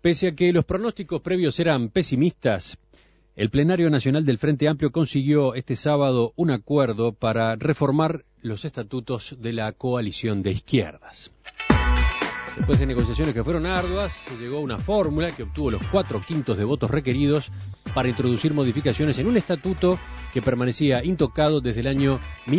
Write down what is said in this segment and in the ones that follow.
Pese a que los pronósticos previos eran pesimistas, el Plenario Nacional del Frente Amplio consiguió este sábado un acuerdo para reformar los estatutos de la coalición de izquierdas. Después de negociaciones que fueron arduas, se llegó a una fórmula que obtuvo los 4/5 de votos requeridos para introducir modificaciones en un estatuto que permanecía intocado desde el año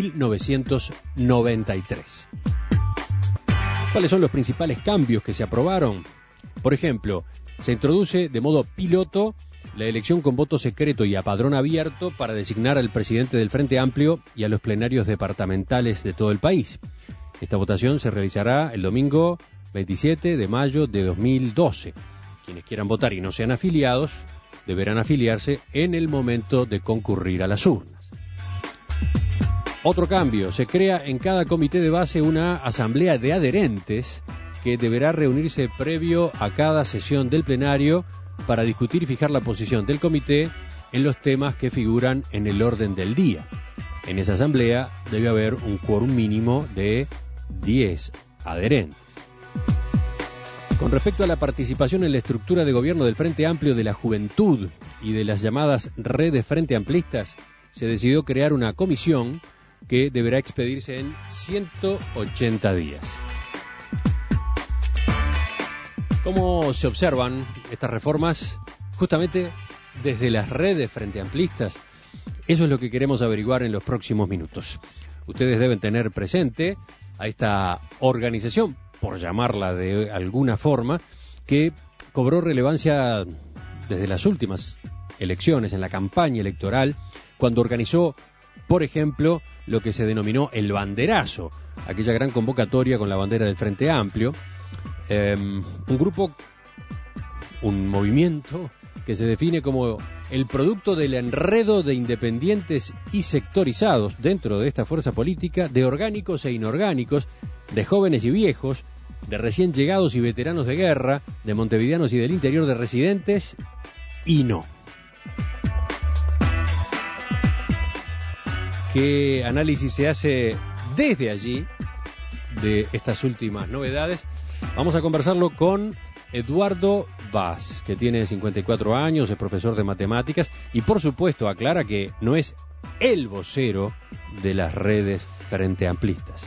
1993. ¿Cuáles son los principales cambios que se aprobaron? Por ejemplo, se introduce de modo piloto la elección con voto secreto y a padrón abierto para designar al presidente del Frente Amplio y a los plenarios departamentales de todo el país. Esta votación se realizará el domingo 27 de mayo de 2012. Quienes quieran votar y no sean afiliados deberán afiliarse en el momento de concurrir a las urnas. Otro cambio, se crea en cada comité de base una asamblea de adherentes que deberá reunirse previo a cada sesión del plenario para discutir y fijar la posición del comité en los temas que figuran en el orden del día. En esa asamblea debe haber un quórum mínimo de 10 adherentes. Con respecto a la participación en la estructura de gobierno del Frente Amplio de la Juventud y de las llamadas redes Frente Amplistas, se decidió crear una comisión que deberá expedirse en 180 días. ¿Cómo se observan estas reformas justamente desde las redes Frente Amplistas? Eso es lo que queremos averiguar en los próximos minutos. Ustedes deben tener presente a esta organización, por llamarla de alguna forma, que cobró relevancia desde las últimas elecciones, en la campaña electoral, cuando organizó, por ejemplo, lo que se denominó el banderazo, aquella gran convocatoria con la bandera del Frente Amplio, un grupo, un movimiento que se define como el producto del enredo de independientes y sectorizados dentro de esta fuerza política, de orgánicos e inorgánicos, de jóvenes y viejos, de recién llegados y veteranos de guerra, de montevideanos y del interior, de residentes y no. ¿Qué análisis se hace desde allí de estas últimas novedades? Vamos a conversarlo con Eduardo Vaz, que tiene 54 años, es profesor de matemáticas y por supuesto aclara que no es el vocero de las redes Frente Amplistas.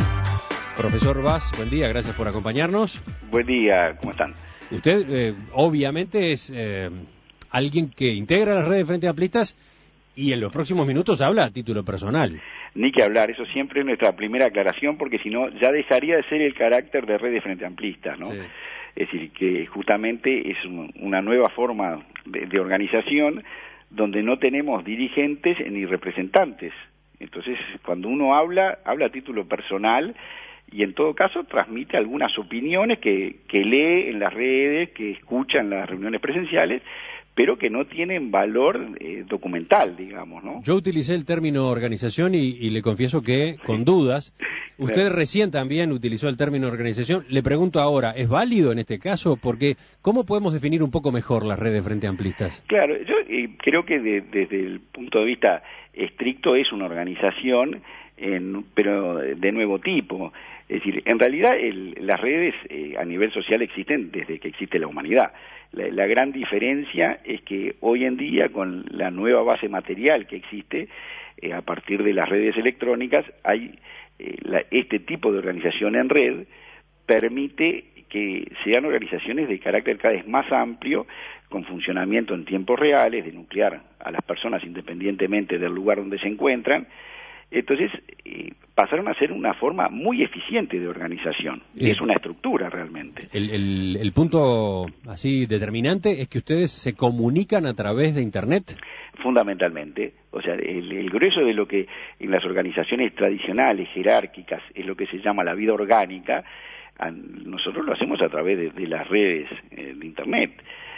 Profesor Vaz, buen día, gracias por acompañarnos. Buen día, ¿cómo están? Usted obviamente es alguien que integra las redes Frente Amplistas y en los próximos minutos habla a título personal. Ni que hablar, eso siempre es nuestra primera aclaración, porque si no ya dejaría de ser el carácter de redes Frente Amplistas, ¿no? Sí. Es decir, que justamente es una nueva forma de organización donde no tenemos dirigentes ni representantes. Entonces, cuando uno habla a título personal y en todo caso transmite algunas opiniones que lee en las redes, que escucha en las reuniones presenciales, pero que no tienen valor documental, digamos, ¿no? Yo utilicé el término organización y le confieso que con dudas. Usted recién también utilizó el término organización. Le pregunto ahora, ¿es válido en este caso? Porque, ¿cómo podemos definir un poco mejor las redes Frente Amplistas? Claro, yo creo que desde el punto de vista estricto es una organización, pero de nuevo tipo. Es decir, en realidad las redes a nivel social existen desde que existe la humanidad. La gran diferencia es que hoy en día, con la nueva base material que existe, a partir de las redes electrónicas, hay este tipo de organización en red permite que sean organizaciones de carácter cada vez más amplio, con funcionamiento en tiempos reales, de nuclear a las personas independientemente del lugar donde se encuentran. Entonces, pasaron a ser una forma muy eficiente de organización. Es una estructura realmente. El punto así determinante es que ustedes se comunican a través de Internet. Fundamentalmente. O sea, el grueso de lo que en las organizaciones tradicionales, jerárquicas, es lo que se llama la vida orgánica, nosotros lo hacemos a través de las redes de Internet.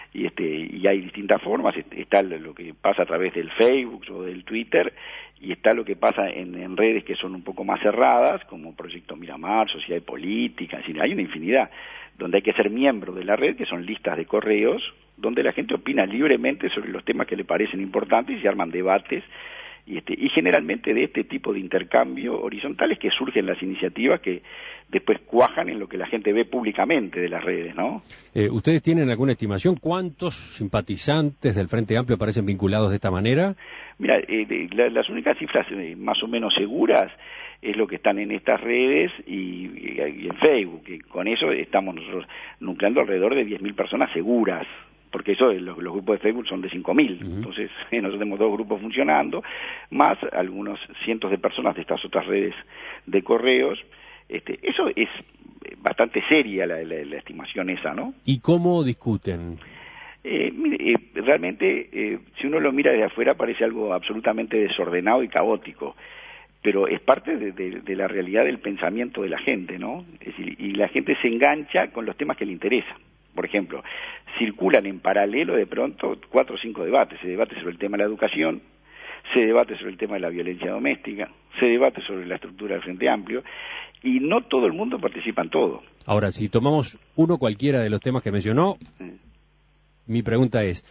Y hay distintas formas, está lo que pasa a través del Facebook o del Twitter, y está lo que pasa en redes que son un poco más cerradas, como Proyecto Miramar, Sociedad Política, es decir, hay una infinidad, donde hay que ser miembro de la red, que son listas de correos, donde la gente opina libremente sobre los temas que le parecen importantes y se arman debates Y generalmente de este tipo de intercambio horizontal es que surgen las iniciativas que después cuajan en lo que la gente ve públicamente de las redes, ¿no? ¿Ustedes tienen alguna estimación? ¿Cuántos simpatizantes del Frente Amplio aparecen vinculados de esta manera? Mira, las únicas cifras más o menos seguras es lo que están en estas redes y en Facebook, y con eso estamos nosotros nucleando alrededor de 10.000 personas seguras, porque eso los grupos de Facebook son de 5.000, entonces nosotros tenemos 2 grupos funcionando, más algunos cientos de personas de estas otras redes de correos. Eso es bastante seria la estimación esa, ¿no? ¿Y cómo discuten? Realmente, si uno lo mira desde afuera, parece algo absolutamente desordenado y caótico, pero es parte de la realidad del pensamiento de la gente, ¿no? Es decir, y la gente se engancha con los temas que le interesan. Por ejemplo, circulan en paralelo de pronto 4 o 5 debates. Se debate sobre el tema de la educación, se debate sobre el tema de la violencia doméstica, se debate sobre la estructura del Frente Amplio, y no todo el mundo participa en todo. Ahora, si tomamos uno cualquiera de los temas que mencionó, mi pregunta es,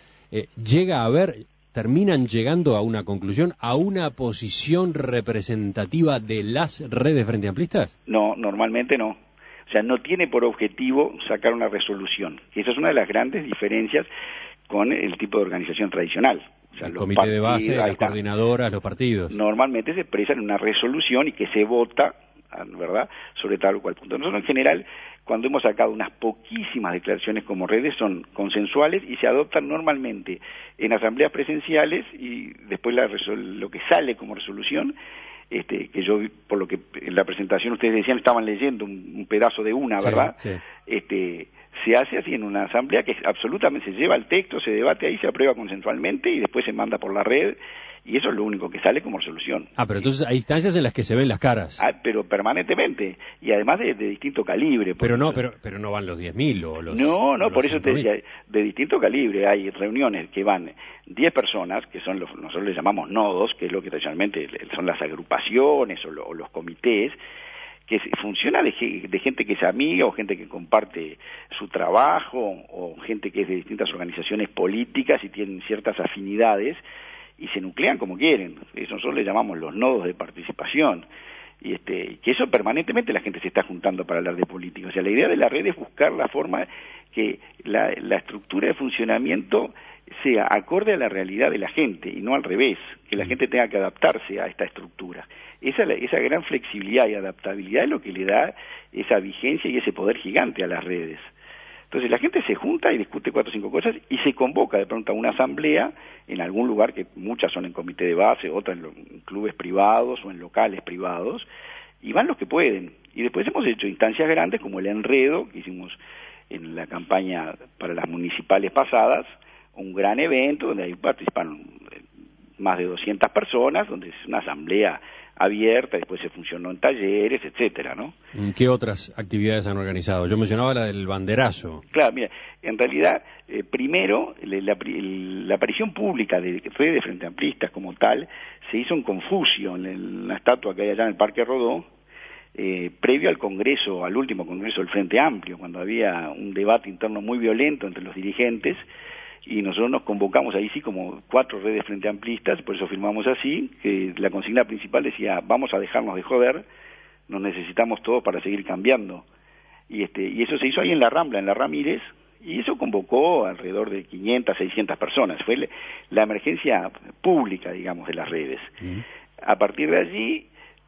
¿terminan llegando a una conclusión, a una posición representativa de las redes Frente Amplistas? No, normalmente no. O sea, no tiene por objetivo sacar una resolución. Esa es una de las grandes diferencias con el tipo de organización tradicional. O sea, el comité de base, las coordinadoras, los partidos. Normalmente se expresa en una resolución y que se vota, ¿verdad?, sobre tal o cual punto. Nosotros en general, cuando hemos sacado unas poquísimas declaraciones como redes, son consensuales y se adoptan normalmente en asambleas presenciales, y después lo que sale como resolución, que yo, por lo que en la presentación ustedes decían, estaban leyendo un pedazo de una, ¿verdad? Sí. Se hace así en una asamblea que absolutamente se lleva el texto, se debate ahí, se aprueba consensualmente y después se manda por la red, y eso es lo único que sale como resolución. Pero entonces hay instancias en las que se ven las caras. Pero permanentemente, y además de distinto calibre. Pero no van los 10.000 o los... No, por eso te decía, de distinto calibre. Hay reuniones que van 10 personas, que son nosotros les llamamos nodos, que es lo que tradicionalmente son las agrupaciones o los comités, que funciona de gente que es amiga o gente que comparte su trabajo o gente que es de distintas organizaciones políticas y tienen ciertas afinidades y se nuclean como quieren. Eso nosotros le llamamos los nodos de participación. Y que eso permanentemente la gente se está juntando para hablar de política. O sea, la idea de la red es buscar la forma que la estructura de funcionamiento sea acorde a la realidad de la gente y no al revés, que la gente tenga que adaptarse a esta estructura. Esa gran flexibilidad y adaptabilidad es lo que le da esa vigencia y ese poder gigante a las redes. Entonces la gente se junta y discute 4 o 5 cosas y se convoca de pronto a una asamblea en algún lugar, que muchas son en comité de base, otras en clubes privados o en locales privados, y van los que pueden. Y después hemos hecho instancias grandes como el Enredo, que hicimos en la campaña para las municipales pasadas, un gran evento donde ahí participaron más de 200 personas, donde es una asamblea abierta, después se funcionó en talleres, etcétera, ¿no? ¿Qué otras actividades han organizado? Yo mencionaba la del banderazo. Claro, mira, en realidad, primero, la aparición pública de redes Frente Amplistas como tal se hizo en Confucio, en la estatua que hay allá en el Parque Rodó, previo al Congreso, al último Congreso del Frente Amplio, cuando había un debate interno muy violento entre los dirigentes, y nosotros nos convocamos ahí sí como 4 redes Frente Amplistas, por eso firmamos así, que la consigna principal decía, vamos a dejarnos de joder, nos necesitamos todos para seguir cambiando. Y eso se hizo ahí en la Rambla, en la Ramírez, y eso convocó alrededor de 500, 600 personas. Fue la emergencia pública, digamos, de las redes. A partir de allí,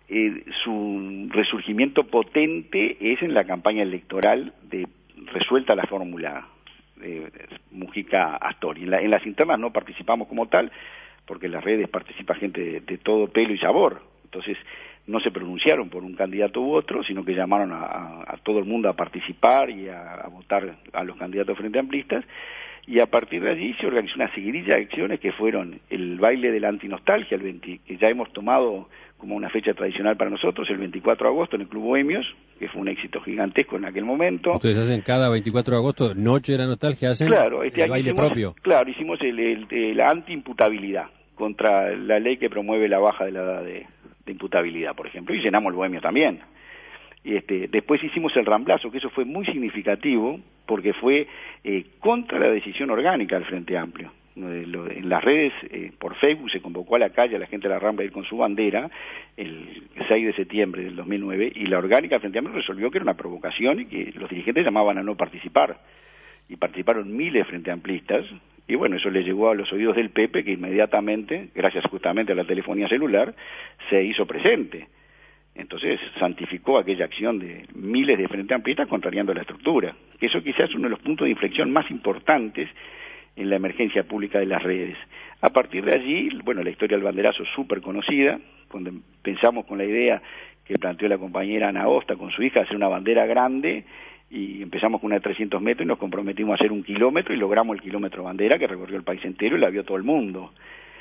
su resurgimiento potente es en la campaña electoral de resuelta la fórmula Mujica-Astori. En las internas no participamos como tal, porque en las redes participa gente de todo pelo y sabor, entonces no se pronunciaron por un candidato u otro, sino que llamaron a todo el mundo a participar y a votar a los candidatos Frente Amplistas, y a partir de allí se organizó una seguidilla de acciones que fueron el baile de la antinostalgia, que ya hemos tomado como una fecha tradicional para nosotros, el 24 de agosto en el Club Bohemios, que fue un éxito gigantesco en aquel momento. Ustedes hacen cada 24 de agosto, Noche de la Nostalgia, hacen el baile propio. Claro, hicimos la anti-imputabilidad contra la ley que promueve la baja de la edad de imputabilidad, por ejemplo, y llenamos el Bohemio también. Y después hicimos el Ramblazo, que eso fue muy significativo, porque fue contra la decisión orgánica del Frente Amplio. En las redes, por Facebook, se convocó a la calle a la gente de la Rambla a ir con su bandera el 6 de septiembre del 2009, y la orgánica del Frente Amplio resolvió que era una provocación y que los dirigentes llamaban a no participar. Y participaron miles de frente amplistas, y bueno, eso le llegó a los oídos del Pepe, que inmediatamente, gracias justamente a la telefonía celular, se hizo presente. Entonces santificó aquella acción de miles de frente amplistas contrariando la estructura. Eso quizás es uno de los puntos de inflexión más importantes en la emergencia pública de las redes. A partir de allí, bueno, la historia del banderazo es súper conocida. Cuando pensamos con la idea que planteó la compañera Ana Osta con su hija, hacer una bandera grande, y empezamos con una de 300 metros y nos comprometimos a hacer 1 kilómetro y logramos el kilómetro bandera que recorrió el país entero y la vio todo el mundo.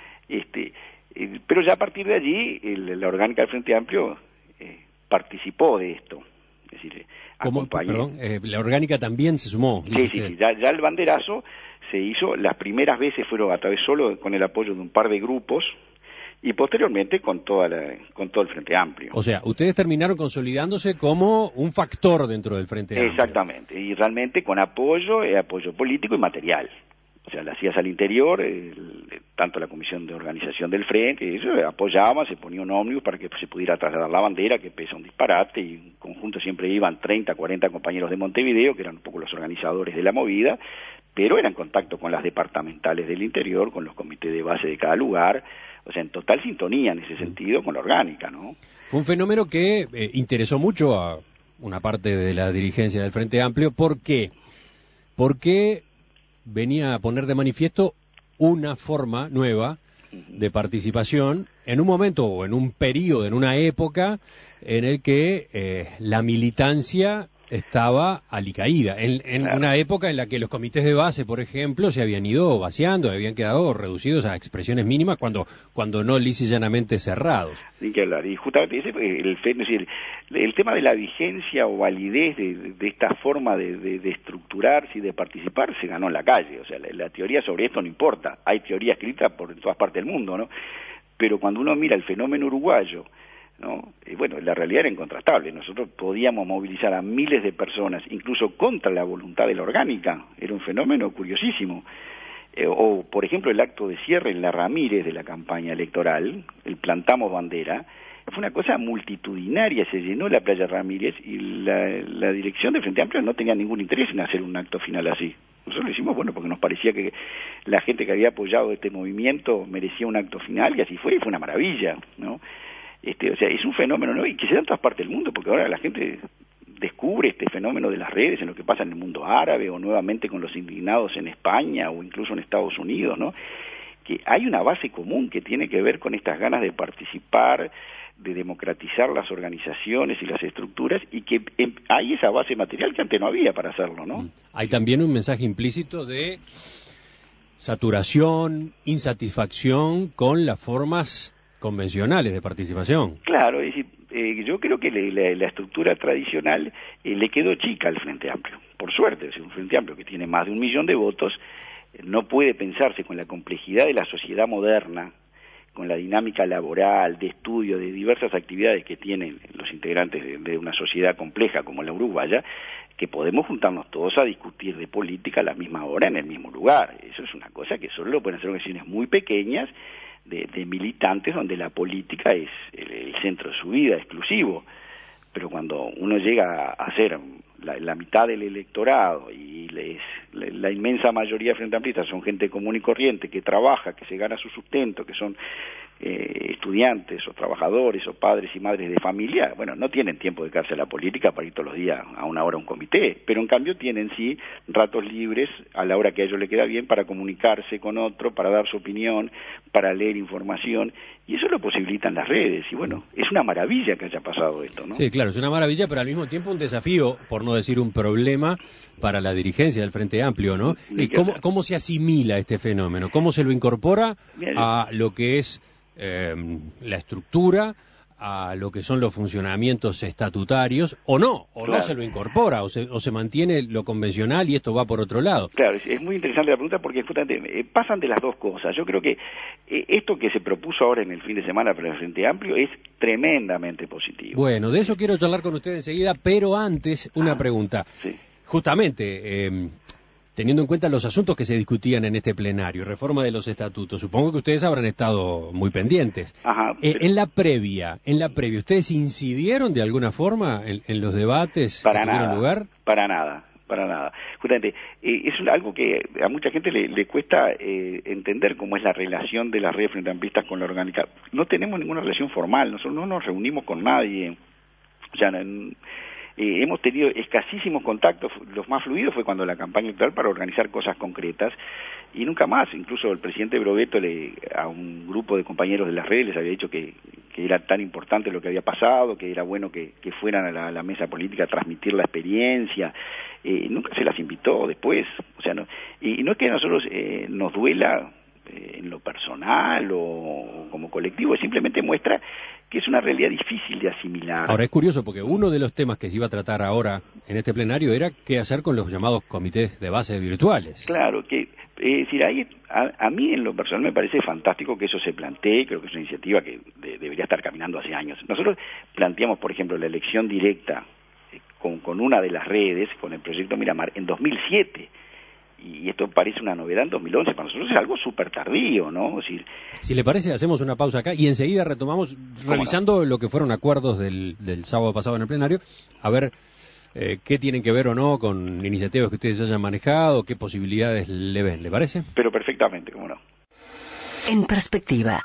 Pero ya a partir de allí, la orgánica del Frente Amplio participó de esto. Es decir, perdón, la orgánica también se sumó. Sí, ya el banderazo se hizo, las primeras veces fueron a través solo con el apoyo de un par de grupos, y posteriormente con todo el Frente Amplio. O sea, ustedes terminaron consolidándose como un factor dentro del Frente Amplio. Exactamente, y realmente con apoyo político y material. O sea, las hacías al interior, tanto la Comisión de Organización del Frente, eso apoyaba, se ponía un ómnibus para que se pudiera trasladar la bandera, que pesa un disparate, y en conjunto siempre iban 30, 40 compañeros de Montevideo, que eran un poco los organizadores de la movida, pero eran en contacto con las departamentales del interior, con los comités de base de cada lugar, o sea, en total sintonía en ese sentido con la orgánica, ¿no? Fue un fenómeno que interesó mucho a una parte de la dirigencia del Frente Amplio. ¿Por qué? Porque venía a poner de manifiesto una forma nueva de participación en un momento o en un periodo, en una época en el que la militancia estaba alicaída, en claro. Una época en la que los comités de base, por ejemplo, se habían ido vaciando, habían quedado reducidos a expresiones mínimas cuando no lisa y llanamente cerrados. Ni que hablar, y justamente el tema de la vigencia o validez de esta forma de estructurarse y de participar se ganó en la calle. O sea, la teoría sobre esto no importa, hay teoría escrita por todas partes del mundo, ¿no? Pero cuando uno mira el fenómeno uruguayo, ¿no? Bueno, la realidad era incontrastable. Nosotros podíamos movilizar a miles de personas, incluso contra la voluntad de la orgánica. Era un fenómeno curiosísimo. O, por ejemplo, el acto de cierre en la Ramírez de la campaña electoral, el plantamos bandera, fue una cosa multitudinaria, se llenó la playa Ramírez, y la dirección del Frente Amplio no tenía ningún interés en hacer un acto final así. Nosotros lo hicimos, bueno, porque nos parecía que la gente que había apoyado este movimiento merecía un acto final, y así fue, y fue una maravilla, ¿no? O sea, es un fenómeno, ¿no? Y que se da en todas partes del mundo, porque ahora la gente descubre este fenómeno de las redes en lo que pasa en el mundo árabe, o nuevamente con los indignados en España, o incluso en Estados Unidos, ¿no? Que hay una base común que tiene que ver con estas ganas de participar, de democratizar las organizaciones y las estructuras, y que hay esa base material que antes no había para hacerlo, ¿no? Hay también un mensaje implícito de saturación, insatisfacción con las formas convencionales de participación. Claro, es decir, yo creo que la estructura tradicional le quedó chica al Frente Amplio. Por suerte, es un Frente Amplio que tiene más de 1 millón de votos, no puede pensarse con la complejidad de la sociedad moderna, con la dinámica laboral, de estudio, de diversas actividades que tienen los integrantes de una sociedad compleja como la uruguaya, que podemos juntarnos todos a discutir de política a la misma hora en el mismo lugar. Eso es una cosa que solo lo pueden hacer organizaciones muy pequeñas, de militantes, donde la política es el centro de su vida exclusivo. Pero cuando uno llega a ser la mitad del electorado, y la inmensa mayoría frente amplista son gente común y corriente que trabaja, que se gana su sustento, que son estudiantes o trabajadores o padres y madres de familia, bueno, no tienen tiempo de dedicarse a la política para ir todos los días a una hora a un comité, pero en cambio tienen sí ratos libres a la hora que a ellos les queda bien para comunicarse con otro, para dar su opinión, para leer información, y eso lo posibilitan las redes. Y bueno, es una maravilla que haya pasado esto, ¿no? Sí, claro, es una maravilla, pero al mismo tiempo un desafío, por no decir un problema, para la dirigencia del Frente Amplio, ¿no? ¿Cómo se asimila este fenómeno? ¿Cómo se lo incorpora a lo que es la estructura, a lo que son los funcionamientos estatutarios, o no se lo incorpora, o se mantiene lo convencional y esto va por otro lado? Claro, es muy interesante la pregunta, porque justamente pasan de las dos cosas. Yo creo que esto que se propuso ahora en el fin de semana para el Frente Amplio es tremendamente positivo. Bueno, de eso quiero charlar con usted enseguida, pero antes una pregunta. Sí. Justamente, teniendo en cuenta los asuntos que se discutían en este plenario, reforma de los estatutos, supongo que ustedes habrán estado muy pendientes. Ajá, En la previa, ¿ustedes incidieron de alguna forma en los debates para que tuvieron nada, lugar? Para nada. Justamente, es algo que a mucha gente le cuesta entender cómo es la relación de las redes frente amplistas con la orgánica. No tenemos ninguna relación formal, nosotros no nos reunimos con nadie. O sea, hemos tenido escasísimos contactos, los más fluidos fue cuando la campaña electoral para organizar cosas concretas y nunca más. Incluso el presidente Brovetto a un grupo de compañeros de las redes les había dicho que era tan importante lo que había pasado, que era bueno que fueran a la mesa política a transmitir la experiencia. Nunca se las invitó después. O sea, no es que a nosotros nos duela en lo personal o como colectivo, simplemente muestra que es una realidad difícil de asimilar. Ahora, es curioso porque uno de los temas que se iba a tratar ahora en este plenario era qué hacer con los llamados comités de base virtuales. Claro, es decir, ahí a mí en lo personal me parece fantástico que eso se plantee, creo que es una iniciativa que debería estar caminando hace años. Nosotros planteamos, por ejemplo, la elección directa con una de las redes, con el proyecto Miramar, en 2007. Y esto parece una novedad en 2011, para nosotros es algo súper tardío, ¿no? Es decir, si le parece, hacemos una pausa acá y enseguida retomamos revisando lo que fueron acuerdos del sábado pasado en el plenario, a ver qué tienen que ver o no con iniciativas que ustedes hayan manejado, qué posibilidades le ven, ¿le parece? Pero perfectamente, cómo no. En perspectiva.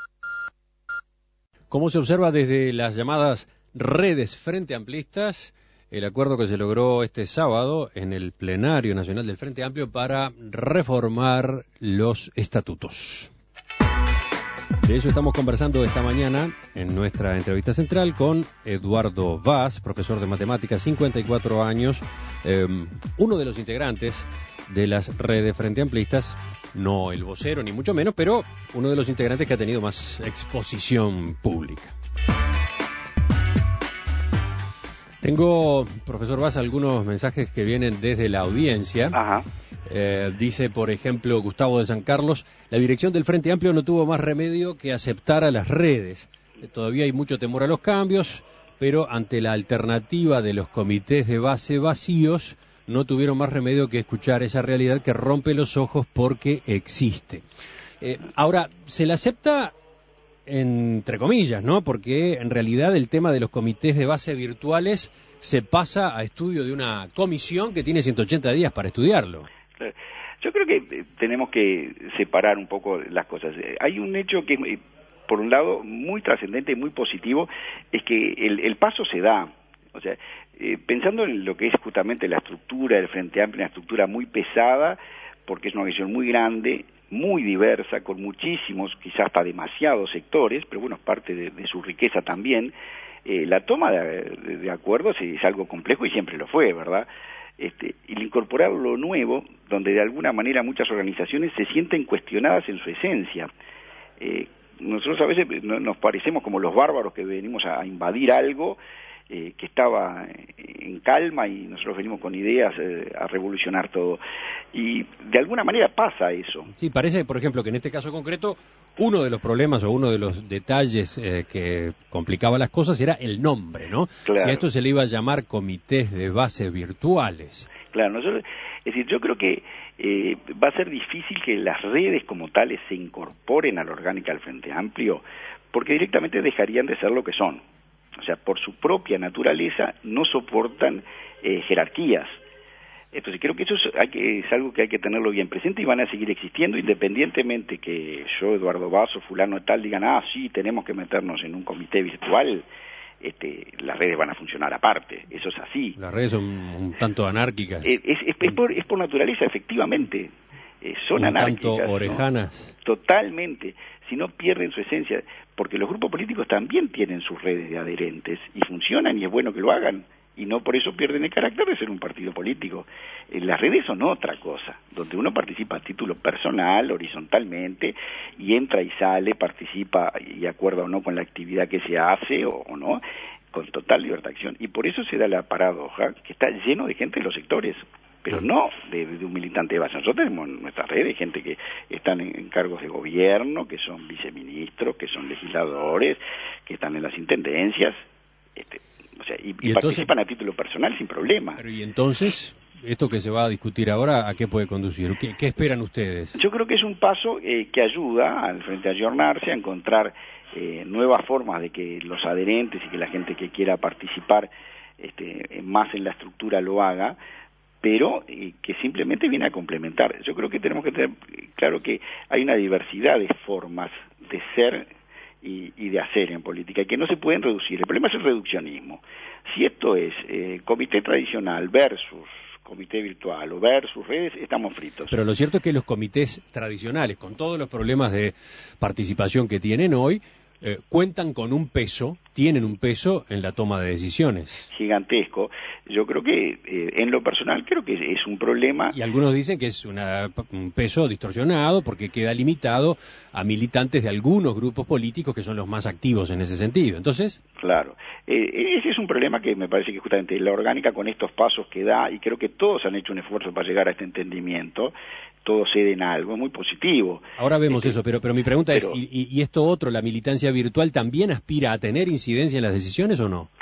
Como se observa desde las llamadas redes frente amplistas, el acuerdo que se logró este sábado en el plenario nacional del Frente Amplio para reformar los estatutos. De eso estamos conversando esta mañana en nuestra entrevista central con Eduardo Vaz, profesor de matemáticas, 54 años, uno de los integrantes de las redes frente amplistas, no el vocero ni mucho menos, pero uno de los integrantes que ha tenido más exposición pública. Tengo, profesor Vaz, algunos mensajes que vienen desde la audiencia. Ajá. Dice, por ejemplo, Gustavo de San Carlos, la dirección del Frente Amplio no tuvo más remedio que aceptar a las redes. Todavía hay mucho temor a los cambios, pero ante la alternativa de los comités de base vacíos, no tuvieron más remedio que escuchar esa realidad que rompe los ojos porque existe. Ahora, se la acepta entre comillas, ¿no? Porque en realidad el tema de los comités de base virtuales se pasa a estudio de una comisión que tiene 180 días para estudiarlo. Yo creo que tenemos que separar un poco las cosas. Hay un hecho que, por un lado, muy trascendente y muy positivo, es que el paso se da. O sea, pensando en lo que es justamente la estructura del Frente Amplio, una estructura muy pesada, porque es una organización muy grande, muy diversa, con muchísimos, quizás hasta demasiados sectores, pero bueno, es parte de su riqueza también. La toma de acuerdos es algo complejo y siempre lo fue, ¿verdad? Y el incorporar lo nuevo, donde de alguna manera muchas organizaciones se sienten cuestionadas en su esencia. Nosotros a veces nos parecemos como los bárbaros que venimos a invadir algo que estaba en calma y nosotros venimos con ideas a revolucionar todo. Y de alguna manera pasa eso. Sí, parece, por ejemplo, que en este caso concreto, uno de los problemas o uno de los detalles que complicaba las cosas era el nombre, ¿no? Claro. Si a esto se le iba a llamar comités de base virtuales. Claro, nosotros, es decir, yo creo que va a ser difícil que las redes como tales se incorporen a la orgánica del Frente Amplio, porque directamente dejarían de ser lo que son. O sea, por su propia naturaleza no soportan jerarquías. Entonces creo que eso es algo que hay que tenerlo bien presente y van a seguir existiendo independientemente que yo, Eduardo Vaz o fulano tal digan, sí, tenemos que meternos en un comité virtual, las redes van a funcionar aparte, eso es así. Las redes son un tanto anárquicas. Es por naturaleza, efectivamente. Son anárquicas. Un tanto orejanas. ¿No? Totalmente. Si no pierden su esencia, porque los grupos políticos también tienen sus redes de adherentes y funcionan y es bueno que lo hagan y no por eso pierden el carácter de ser un partido político. Las redes son otra cosa, donde uno participa a título personal, horizontalmente, y entra y sale, participa y acuerda o no con la actividad que se hace o no, con total libertad de acción. Y por eso se da la paradoja que está lleno de gente de los sectores, pero no de un militante de base. Nosotros tenemos en nuestras redes gente que están en cargos de gobierno, que son viceministros, que son legisladores, que están en las intendencias, o sea, y entonces, participan a título personal sin problema. Pero ¿y entonces esto que se va a discutir ahora, ¿a qué puede conducir? ¿Qué esperan ustedes? Yo creo que es un paso que ayuda al frente a ayornarse, a encontrar nuevas formas de que los adherentes y que la gente que quiera participar más en la estructura lo haga, pero que simplemente viene a complementar. Yo creo que tenemos que tener claro que hay una diversidad de formas de ser y de hacer en política, y que no se pueden reducir. El problema es el reduccionismo. Si esto es comité tradicional versus comité virtual o versus redes, estamos fritos. Pero lo cierto es que los comités tradicionales, con todos los problemas de participación que tienen hoy, cuentan con un peso, tienen un peso en la toma de decisiones. Gigantesco. Yo creo que, en lo personal, creo que es un problema. Y algunos dicen que es un peso distorsionado porque queda limitado a militantes de algunos grupos políticos que son los más activos en ese sentido. Entonces... Claro. Ese es un problema que me parece que justamente la orgánica, con estos pasos que da, y creo que todos han hecho un esfuerzo para llegar a este entendimiento, todos ceden algo, es muy positivo. Ahora vemos eso, pero mi pregunta es, ¿y esto otro, la militancia virtual, también aspira a tener incidencia en las decisiones o no?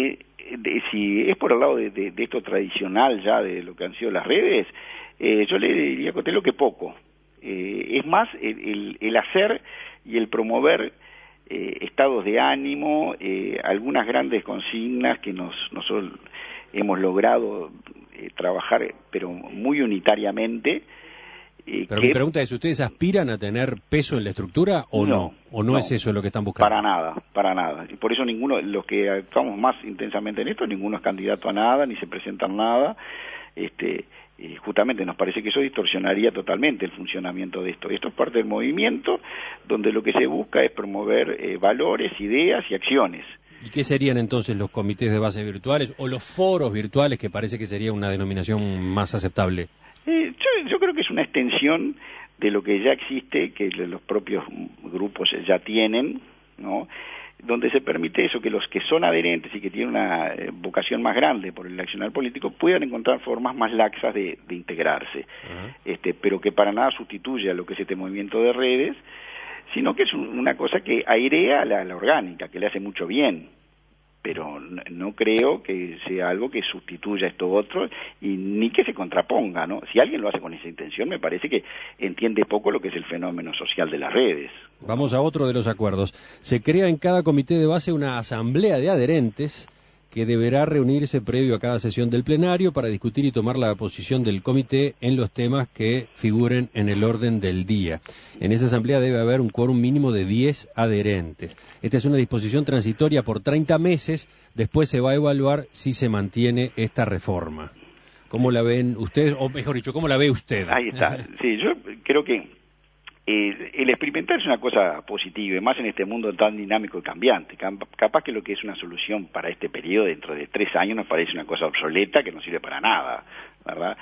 Si es por el lado de esto tradicional ya de lo que han sido las redes, yo le diría a Cotelo que poco. Es más el hacer y el promover estados de ánimo, algunas grandes consignas que nosotros hemos logrado trabajar, pero muy unitariamente. Pero mi pregunta es, ¿ustedes aspiran a tener peso en la estructura o no? ¿O no es eso lo que están buscando? Para nada. Y por eso los que actuamos más intensamente en esto, ninguno es candidato a nada, ni se presentan nada. Justamente nos parece que eso distorsionaría totalmente el funcionamiento de esto. Esto es parte del movimiento donde lo que se busca es promover valores, ideas y acciones. ¿Y qué serían entonces los comités de base virtuales o los foros virtuales, que parece que sería una denominación más aceptable? Yo creo que es una extensión de lo que ya existe, que los propios grupos ya tienen, ¿no? Donde se permite eso, que los que son adherentes y que tienen una vocación más grande por el accionar político puedan encontrar formas más laxas de integrarse, pero que para nada sustituye a lo que es este movimiento de redes, sino que es una cosa que airea la orgánica, que le hace mucho bien. Pero no creo que sea algo que sustituya esto otro y ni que se contraponga, ¿no? Si alguien lo hace con esa intención, me parece que entiende poco lo que es el fenómeno social de las redes. Vamos a otro de los acuerdos. Se crea en cada comité de base una asamblea de adherentes que deberá reunirse previo a cada sesión del plenario para discutir y tomar la posición del comité en los temas que figuren en el orden del día. En esa asamblea debe haber un quórum mínimo de 10 adherentes. Esta es una disposición transitoria por 30 meses, después se va a evaluar si se mantiene esta reforma. ¿Cómo la ven ustedes? O mejor dicho, ¿cómo la ve usted? Ahí está. Sí, yo creo que el experimentar es una cosa positiva, y más en este mundo tan dinámico y cambiante. Capaz que lo que es una solución para este periodo, dentro de 3 años, nos parece una cosa obsoleta que no sirve para nada, ¿verdad?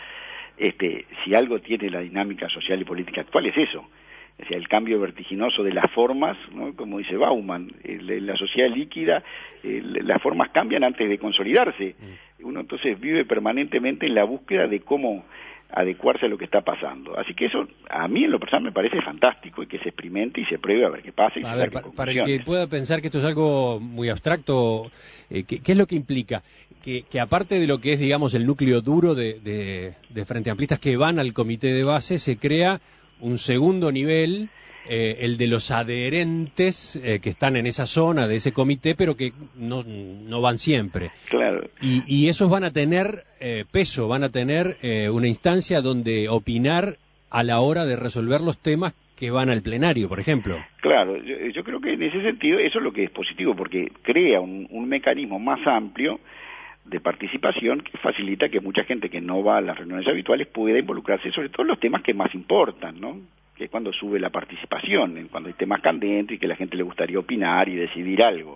Si algo tiene la dinámica social y política actual es eso. O sea, el cambio vertiginoso de las formas, ¿no? Como dice Bauman, la sociedad líquida, las formas cambian antes de consolidarse. Uno entonces vive permanentemente en la búsqueda de cómo adecuarse a lo que está pasando. Así que eso, a mí en lo personal me parece fantástico, y que se experimente y se pruebe a ver qué pasa. Para el que pueda pensar que esto es algo muy abstracto, ¿qué es lo que implica? Que aparte de lo que es, digamos, el núcleo duro de Frente Amplistas que van al comité de base, se crea un segundo nivel, el de los adherentes que están en esa zona de ese comité, pero que no van siempre. Claro. Y esos van a tener peso, van a tener una instancia donde opinar a la hora de resolver los temas que van al plenario, por ejemplo. Claro, yo creo que en ese sentido eso es lo que es positivo, porque crea un mecanismo más amplio de participación que facilita que mucha gente que no va a las reuniones habituales pueda involucrarse, sobre todo en los temas que más importan, ¿no? Que es cuando sube la participación, cuando hay temas candentes y que a la gente le gustaría opinar y decidir algo.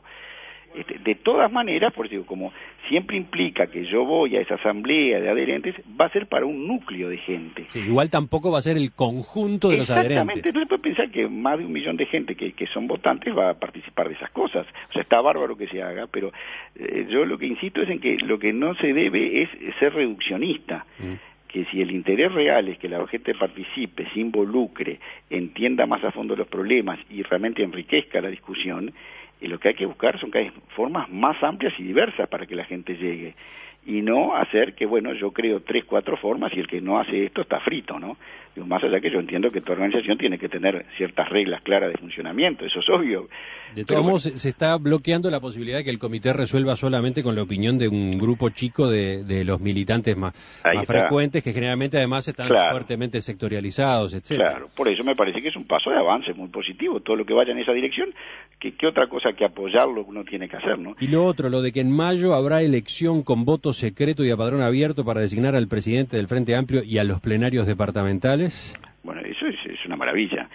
De todas maneras, por eso, como siempre implica que yo voy a esa asamblea de adherentes, va a ser para un núcleo de gente. Sí, igual tampoco va a ser el conjunto de los adherentes. Exactamente, no se puede pensar que más de 1 millón de gente que son votantes va a participar de esas cosas. O sea, está bárbaro que se haga, pero yo lo que insisto es en que lo que no se debe es ser reduccionista. Que si el interés real es que la gente participe, se involucre, entienda más a fondo los problemas y realmente enriquezca la discusión, lo que hay que buscar son formas más amplias y diversas para que la gente llegue. y no hacer que, bueno, yo creo 3, 4 formas y el que no hace esto está frito, ¿no? Digo, más allá que yo entiendo que tu organización tiene que tener ciertas reglas claras de funcionamiento, eso es obvio. De todos modos, se está bloqueando la posibilidad de que el comité resuelva solamente con la opinión de un grupo chico de los militantes más frecuentes, que generalmente además están fuertemente sectorializados, etcétera. Claro, por eso me parece que es un paso de avance muy positivo, todo lo que vaya en esa dirección, ¿qué otra cosa que apoyarlo uno tiene que hacer, ¿no? Y lo otro, lo de que en mayo habrá elección con voto secreto y a padrón abierto para designar al presidente del Frente Amplio y a los plenarios departamentales. Bueno, eso es una maravilla.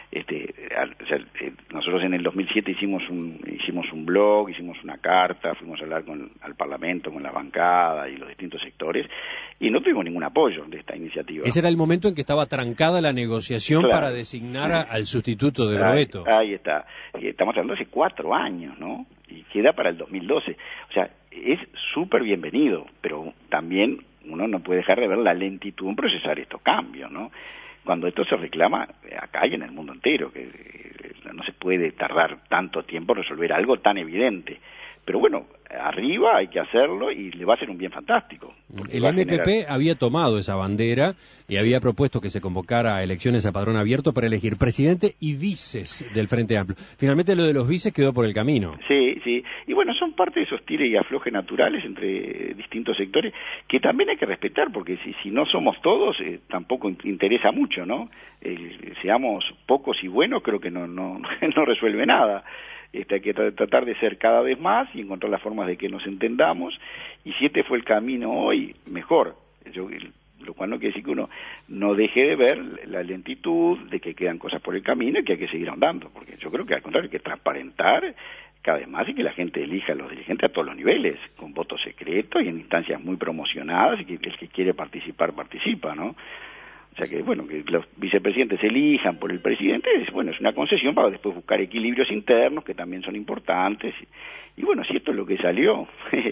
Nosotros en el 2007 hicimos un blog, hicimos una carta, fuimos a hablar al Parlamento, con la bancada y los distintos sectores, y no tuvimos ningún apoyo de esta iniciativa. Ese era el momento en que estaba trancada la negociación para designar al sustituto de Broetto. Ahí está. Estamos hablando de hace 4 años, ¿no? Y queda para el 2012. O sea, es súper bienvenido, pero también uno no puede dejar de ver la lentitud en procesar estos cambios, ¿no? Cuando esto se reclama acá y en el mundo entero, que no se puede tardar tanto tiempo en resolver algo tan evidente. Pero bueno, arriba hay que hacerlo y le va a hacer un bien fantástico. El MPP había tomado esa bandera y había propuesto que se convocara a elecciones a padrón abierto para elegir presidente y vices del Frente Amplio. Finalmente lo de los vices quedó por el camino. Sí, sí. Y bueno, son parte de esos tires y aflojes naturales entre distintos sectores que también hay que respetar, porque si no somos todos, tampoco interesa mucho, ¿no? Seamos pocos y buenos, creo que no resuelve nada. Hay que tratar de ser cada vez más y encontrar las formas de que nos entendamos, y si este fue el camino hoy, mejor. Lo cual no quiere decir que uno no deje de ver la lentitud, de que quedan cosas por el camino y que hay que seguir andando, porque yo creo que al contrario hay que transparentar cada vez más y que la gente elija a los dirigentes a todos los niveles, con votos secretos y en instancias muy promocionadas, y que el que quiere participar, participa, ¿no? O sea que, bueno, que los vicepresidentes elijan por el presidente, es una concesión para después buscar equilibrios internos que también son importantes. Y bueno, si esto es lo que salió,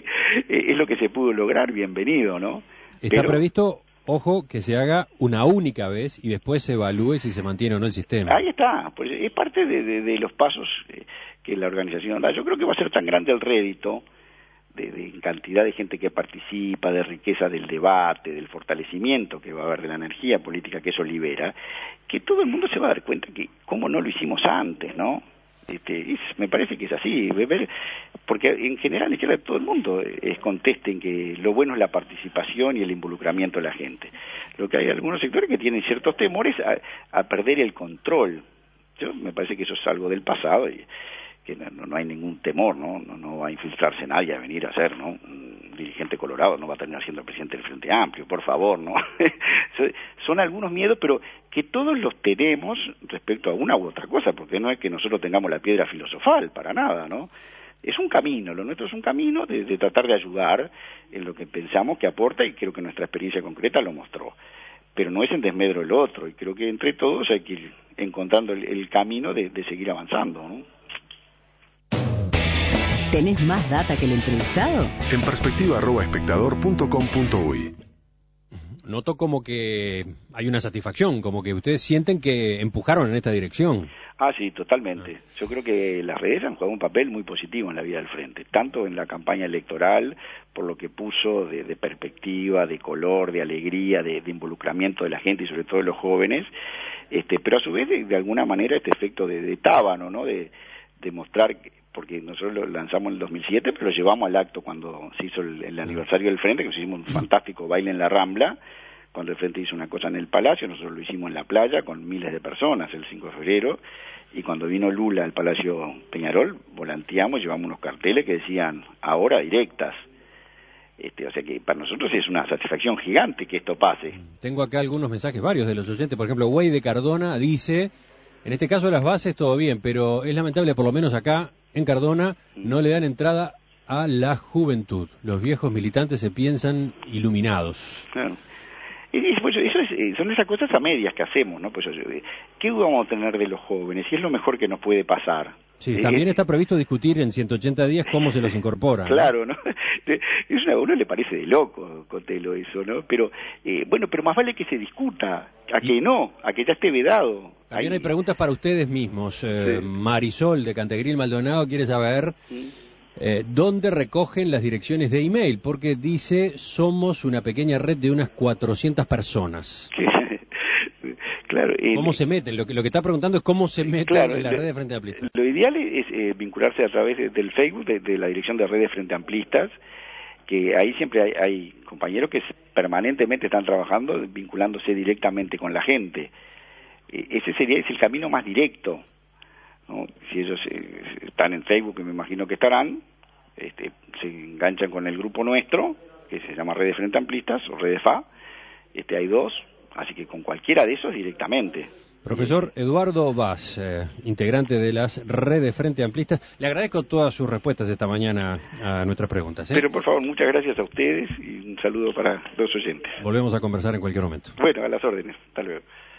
es lo que se pudo lograr, bienvenido, ¿no? Está previsto, ojo, que se haga una única vez y después se evalúe si se mantiene o no el sistema. Ahí está, pues es parte de los pasos que la organización da. Yo creo que va a ser tan grande el rédito de cantidad de gente que participa, de riqueza del debate, del fortalecimiento que va a haber de la energía política que eso libera, que todo el mundo se va a dar cuenta que cómo no lo hicimos antes, ¿no? Me parece que es así, porque en general ni siquiera todo el mundo contesten que lo bueno es la participación y el involucramiento de la gente. Lo que hay algunos sectores que tienen ciertos temores a perder el control. Me parece que eso es algo del pasado y que no hay ningún temor, no va a infiltrarse nadie a venir a ser, ¿no? Un dirigente colorado no va a terminar siendo presidente del Frente Amplio, por favor, ¿no? Son algunos miedos, pero que todos los tenemos respecto a una u otra cosa, porque no es que nosotros tengamos la piedra filosofal, para nada, ¿no? Es un camino, lo nuestro es un camino de tratar de ayudar en lo que pensamos que aporta, y creo que nuestra experiencia concreta lo mostró. Pero no es en desmedro del otro, y creo que entre todos hay que ir encontrando el camino de seguir avanzando, ¿no? ¿Tenés más data que el entrevistado? En perspectiva@espectador.com.uy. Noto como que hay una satisfacción, como que ustedes sienten que empujaron en esta dirección. Sí, totalmente. Yo creo que las redes han jugado un papel muy positivo en la vida del Frente, tanto en la campaña electoral, por lo que puso de perspectiva, de color, de alegría, de involucramiento de la gente y sobre todo de los jóvenes, pero a su vez de alguna manera este efecto de tábano, ¿no? De mostrar, porque nosotros lo lanzamos en el 2007, pero lo llevamos al acto cuando se hizo el aniversario del Frente, que nos hicimos un fantástico baile en la Rambla, cuando el Frente hizo una cosa en el Palacio, nosotros lo hicimos en la playa con miles de personas el 5 de febrero, y cuando vino Lula al Palacio Peñarol, volanteamos, llevamos unos carteles que decían, ahora directas. O sea que para nosotros es una satisfacción gigante que esto pase. Tengo acá algunos mensajes, varios de los oyentes, por ejemplo, Güey de Cardona dice, en este caso de las bases todo bien, pero es lamentable, por lo menos acá en Cardona, no le dan entrada a la juventud. Los viejos militantes se piensan iluminados. Claro. Son esas cosas a medias que hacemos, ¿no? Pues, ¿qué vamos a tener de los jóvenes? Y es lo mejor que nos puede pasar. Sí, también está previsto discutir en 180 días cómo se los incorpora. Claro, ¿no? A uno le parece de loco, Cotelo, eso, ¿no? Pero, pero más vale que se discuta, a que ya esté vedado. También hay preguntas para ustedes mismos. Sí. Marisol de Cantegril Maldonado quiere saber ¿Dónde recogen las direcciones de email? Porque dice, somos una pequeña red de unas 400 personas. Claro, ¿Cómo se meten? Lo que está preguntando es cómo se meten en la red de Frente Amplista. Lo ideal es vincularse a través del Facebook, de la dirección de redes Frente Amplistas, que ahí siempre hay compañeros que permanentemente están trabajando, vinculándose directamente con la gente. Ese es el camino más directo, ¿no? Si ellos están en Facebook, que me imagino que estarán, se enganchan con el grupo nuestro, que se llama Redes Frente Amplistas, o Redes FA, hay dos, así que con cualquiera de esos directamente. Profesor Eduardo Vaz, integrante de las Redes Frente Amplistas, le agradezco todas sus respuestas esta mañana a nuestras preguntas. Pero por favor, muchas gracias a ustedes y un saludo para los oyentes. Volvemos a conversar en cualquier momento. Bueno, a las órdenes. Hasta luego.